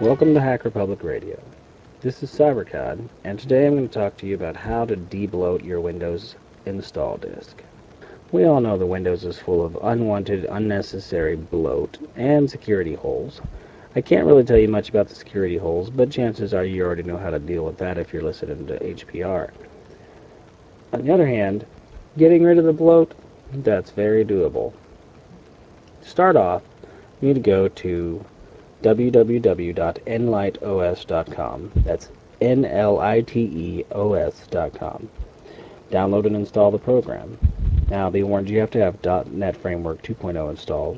Welcome to Hack Republic Radio. This is CyberCod, and today I'm going to talk to you about how to debloat your Windows install disk. We all know that Windows is full of unwanted, unnecessary bloat and security holes. I can't really tell you much about the security holes, but chances are you already know how to deal with that if you're listening to HPR. On the other hand, getting rid of the bloat, that's very doable. To start off, you need to go to www.nliteos.com. That's NLITEOS.com. Download and install the program. Now, be warned, you have to have .NET Framework 2.0 installed,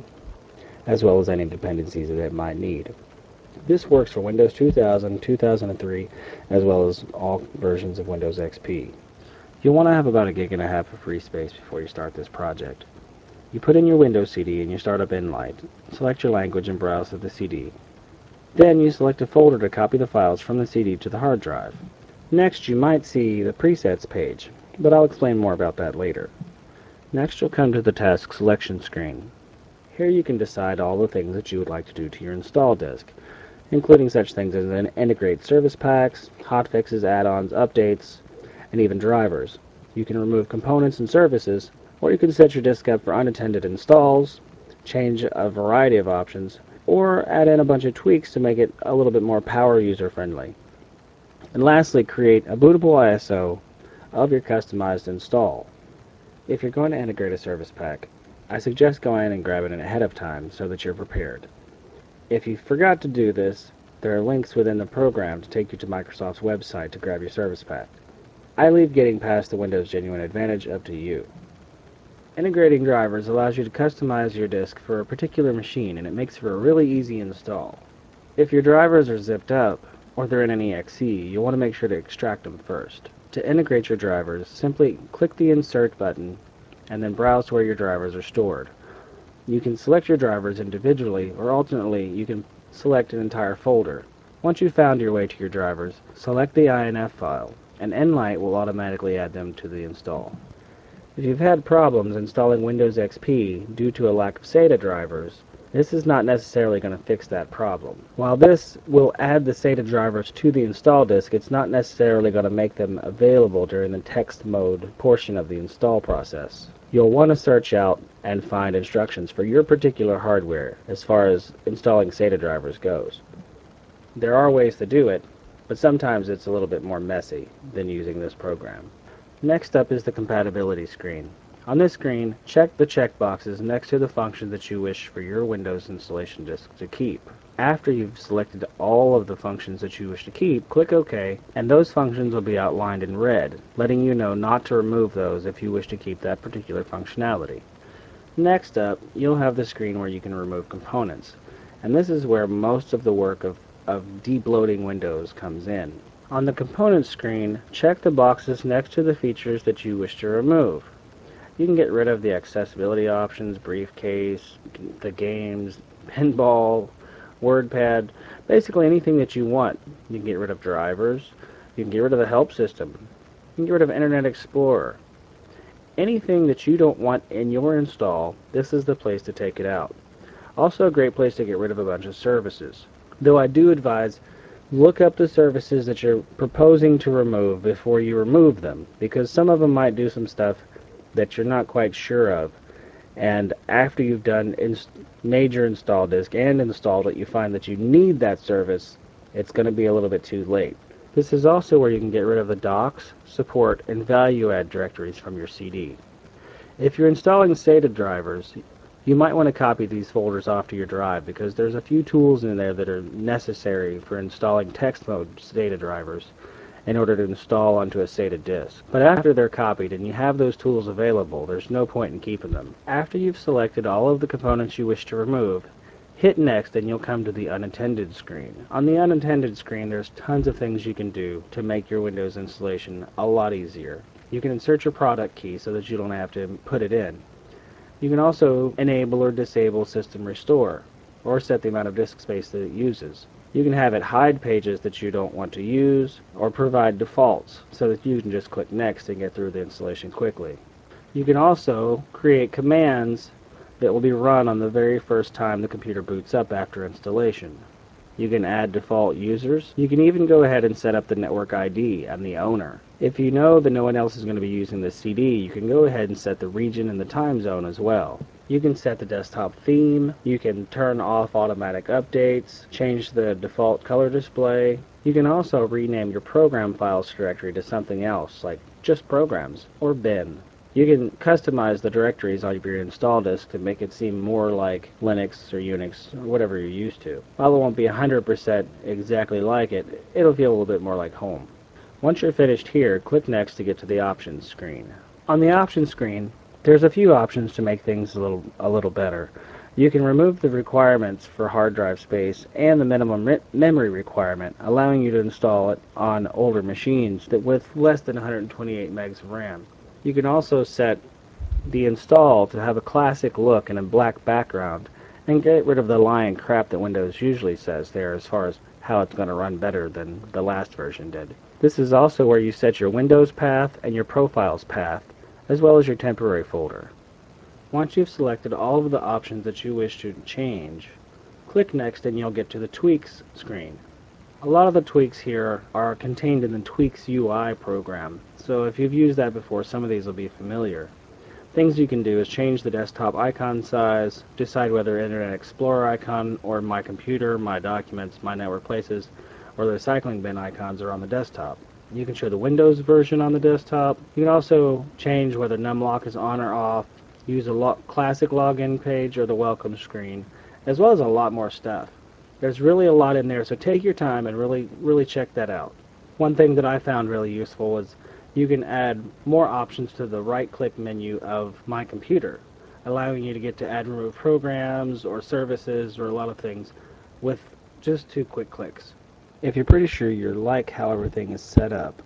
as well as any dependencies that it might need. This works for Windows 2000, 2003, as well as all versions of Windows XP. You'll want to have about 1.5 gigs of free space before you start this project. You put in your Windows CD and you start up Nlite. Select your language and browse to the CD. Then you select a folder to copy the files from the CD to the hard drive. Next, you might see the presets page, but I'll explain more about that later. Next, you'll come to the task selection screen. Here you can decide all the things that you would like to do to your install disk, including such things as integrate service packs, hotfixes, add-ons, updates, and even drivers. You can remove components and services, or you can set your disk up for unattended installs, change a variety of options, or add in a bunch of tweaks to make it a little bit more power user friendly. And lastly, create a bootable ISO of your customized install. If you're going to integrate a service pack, I suggest going and grabbing it ahead of time so that you're prepared. If you forgot to do this, there are links within the program to take you to Microsoft's website to grab your service pack. I leave getting past the Windows Genuine Advantage up to you. Integrating drivers allows you to customize your disk for a particular machine, and it makes for a really easy install. If your drivers are zipped up, or they're in an exe, you'll want to make sure to extract them first. To integrate your drivers, simply click the Insert button, and then browse to where your drivers are stored. You can select your drivers individually, or alternately, you can select an entire folder. Once you've found your way to your drivers, select the INF file, and Nlite will automatically add them to the install. If you've had problems installing Windows XP due to a lack of SATA drivers, this is not necessarily going to fix that problem. While this will add the SATA drivers to the install disk, it's not necessarily going to make them available during the text mode portion of the install process. You'll want to search out and find instructions for your particular hardware as far as installing SATA drivers goes. There are ways to do it, but sometimes it's a little bit more messy than using this program. Next up is the compatibility screen. On this screen, check the checkboxes next to the function that you wish for your Windows installation disk to keep. After you've selected all of the functions that you wish to keep, click OK, and those functions will be outlined in red, letting you know not to remove those if you wish to keep that particular functionality. Next up, you'll have the screen where you can remove components, and this is where most of the work of debloating Windows comes in. On the Components screen, check the boxes next to the features that you wish to remove. You can get rid of the accessibility options, briefcase, the games, pinball, WordPad, basically anything that you want. You can get rid of drivers, you can get rid of the help system, you can get rid of Internet Explorer. Anything that you don't want in your install, this is the place to take it out. Also a great place to get rid of a bunch of services. Though I do advise, look up the services that you're proposing to remove before you remove them, because some of them might do some stuff that you're not quite sure of, and after you've done major install disk and installed it, you find that you need that service, it's going to be a little bit too late. This is also where you can get rid of the docs, support, and value add directories from your CD. If you're installing SATA drivers, you might want to copy these folders off to your drive because there's a few tools in there that are necessary for installing text mode SATA drivers in order to install onto a SATA disk. But after they're copied and you have those tools available, there's no point in keeping them. After you've selected all of the components you wish to remove, hit Next and you'll come to the Unattended screen. On the Unattended screen, there's tons of things you can do to make your Windows installation a lot easier. You can insert your product key so that you don't have to put it in. You can also enable or disable System Restore, or set the amount of disk space that it uses. You can have it hide pages that you don't want to use, or provide defaults, so that you can just click Next and get through the installation quickly. You can also create commands that will be run on the very first time the computer boots up after installation. You can add default users. You can even go ahead and set up the network ID and the owner. If you know that no one else is going to be using this CD, you can go ahead and set the region and the time zone as well. You can set the desktop theme, you can turn off automatic updates, change the default color display. You can also rename your program files directory to something else, like just programs or bin. You can customize the directories on your install disk to make it seem more like Linux or Unix or whatever you're used to. While it won't be 100% exactly like it, it'll feel a little bit more like home. Once you're finished here, click Next to get to the options screen. On the options screen, there's a few options to make things a little better. You can remove the requirements for hard drive space and the minimum memory requirement, allowing you to install it on older machines that with less than 128 megs of RAM. You can also set the install to have a classic look and a black background, and get rid of the lying crap that Windows usually says there as far as how it's going to run better than the last version did. This is also where you set your Windows path and your Profiles path, as well as your temporary folder. Once you've selected all of the options that you wish to change, click Next and you'll get to the Tweaks screen. A lot of the tweaks here are contained in the Tweaks UI program, so if you've used that before, some of these will be familiar. Things you can do is change the desktop icon size, decide whether Internet Explorer icon or My Computer, My Documents, My Network Places, or the recycling bin icons are on the desktop. You can show the Windows version on the desktop. You can also change whether numlock is on or off, use a classic login page or the welcome screen, as well as a lot more stuff. There's really a lot in there, so take your time and really check that out. One thing that I found really useful is you can add more options to the right-click menu of My Computer, allowing you to get to add and remove programs or services or a lot of things with just 2 quick clicks. If you're pretty sure you like how everything is set up,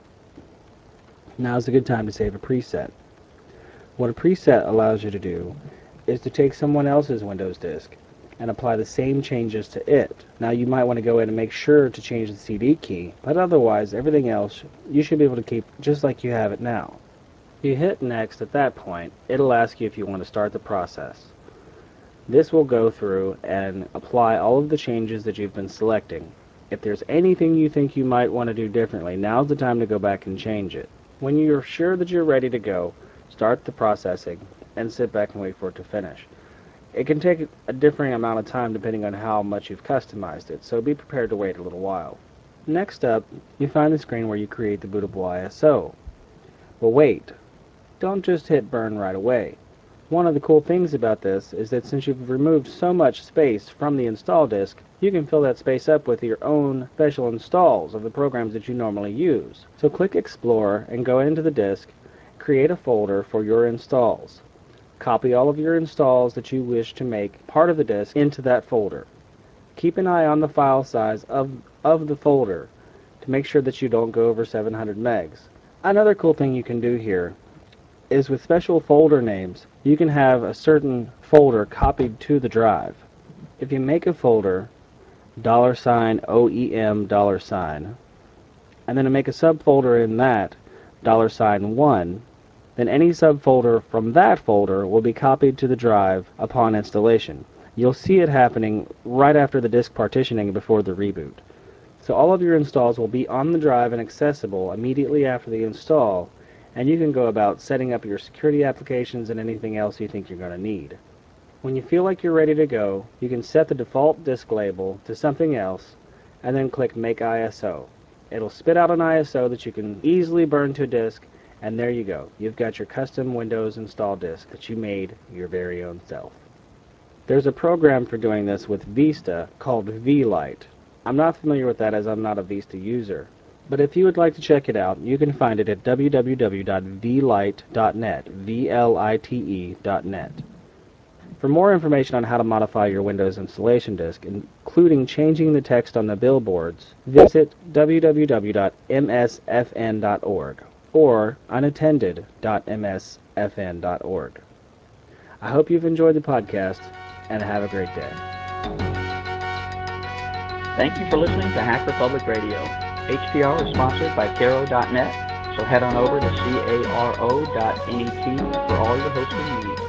now's a good time to save a preset. What a preset allows you to do is to take someone else's Windows disk and apply the same changes to it. Now you might want to go in and make sure to change the CD key, but otherwise everything else you should be able to keep just like you have it now. If you hit Next at that point, it'll ask you if you want to start the process. This will go through and apply all of the changes that you've been selecting. If there's anything you think you might want to do differently, now's the time to go back and change it. When you're sure that you're ready to go, start the processing and sit back and wait for it to finish. It can take a differing amount of time depending on how much you've customized it, so be prepared to wait a little while. Next up, you find the screen where you create the bootable ISO. But wait, don't just hit burn right away. One of the cool things about this is that since you've removed so much space from the install disk, you can fill that space up with your own special installs of the programs that you normally use. So click Explore and go into the disk, create a folder for your installs. Copy all of your installs that you wish to make part of the disk into that folder. Keep an eye on the file size of the folder to make sure that you don't go over 700 megs. Another cool thing you can do here is with special folder names, you can have a certain folder copied to the drive. If you make a folder, $OEM$, and then make a subfolder in that, $1, then any subfolder from that folder will be copied to the drive upon installation. You'll see it happening right after the disk partitioning before the reboot. So all of your installs will be on the drive and accessible immediately after the install, and you can go about setting up your security applications and anything else you think you're going to need. When you feel like you're ready to go, you can set the default disk label to something else and then click Make ISO. It'll spit out an ISO that you can easily burn to a disk, and there you go. You've got your custom Windows install disk that you made your very own self. There's a program for doing this with Vista called VLite. I'm not familiar with that as I'm not a Vista user, but if you would like to check it out, you can find it at www.vlite.net, VLITE.net. For more information on how to modify your Windows installation disk, including changing the text on the billboards, visit www.msfn.org or unattended.msfn.org. I hope you've enjoyed the podcast, and have a great day. Thank you for listening to Hacker Public Radio. HPR is sponsored by Caro.net, so head on over to caro.net for all your hosting needs.